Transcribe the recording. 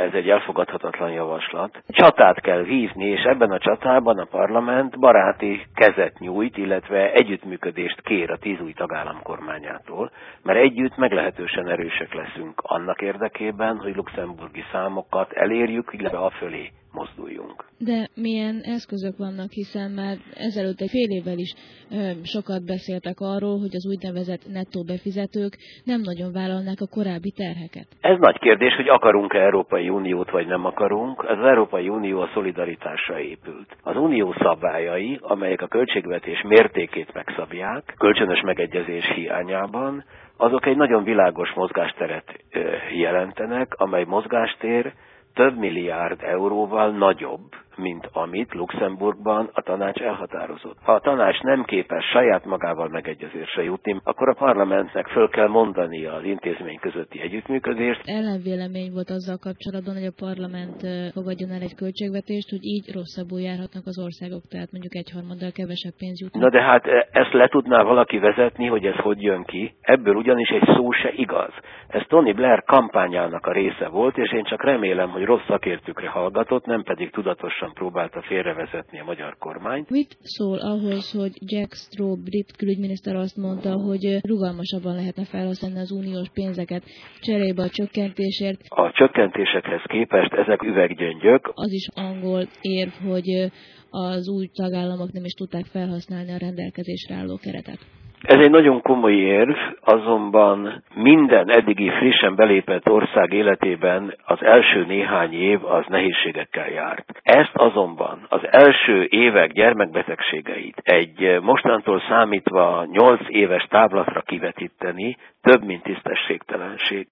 ez egy elfogadhatatlan javaslat. Csatát kell vívni, és ebben a csatában a parlament baráti kezet nyújt, illetve együttműködést kér a 10 új tagállam kormányától, mert együtt meglehetősen erősek leszünk annak érdekében, hogy luxemburgi számokat elérjük, illetve afölé mozduljunk. De milyen eszközök vannak, hiszen már ezelőtt egy fél évvel is sokat beszéltek arról, hogy az úgynevezett nettó befizetők nem nagyon vállalnák a korábbi terheket. Ez nagy kérdés, hogy akarunk-e Európai Uniót, vagy nem akarunk. Az Európai Unió a szolidaritásra épült. Az unió szabályai, amelyek a költségvetés mértékét megszabják, kölcsönös megegyezés hiányában, azok egy nagyon világos mozgásteret jelentenek, amely mozgástér több milliárd euróval nagyobb, mint amit Luxemburgban a tanács elhatározott. Ha a tanács nem képes saját magával megegyezésre jutni, akkor a parlamentnek föl kell mondania az intézmény közötti együttműködést. Ellenvélemény volt azzal kapcsolatban, hogy a parlament fogadjon el egy költségvetést, hogy így rosszabbul járhatnak az országok, tehát mondjuk egyharmaddal kevesebb pénz jutnak. Na de hát ezt le tudná valaki vezetni, hogy ez hogy jön ki? Ebből ugyanis egy szó se igaz. Ez Tony Blair kampányának a része volt, és én csak remélem, hogy rossz szakértőkre hallgatott, nem pedig tudatosan próbálta félrevezetni a magyar kormányt. Mit szól ahhoz, hogy Jack Straw brit külügyminiszter azt mondta, hogy rugalmasabban lehetne felhasználni az uniós pénzeket cserébe a csökkentésért? A csökkentésekhez képest ezek üveggyöngyök. Az is angol érv, hogy az új tagállamok nem is tudták felhasználni a rendelkezésre álló keretet. Ez egy nagyon komoly érv, azonban minden eddigi frissen belépett ország életében az első néhány év az nehézségekkel járt. Ezt azonban az első évek gyermekbetegségeit egy mostantól számítva 8 éves távlatra kivetíteni több, mint tisztességtelenség.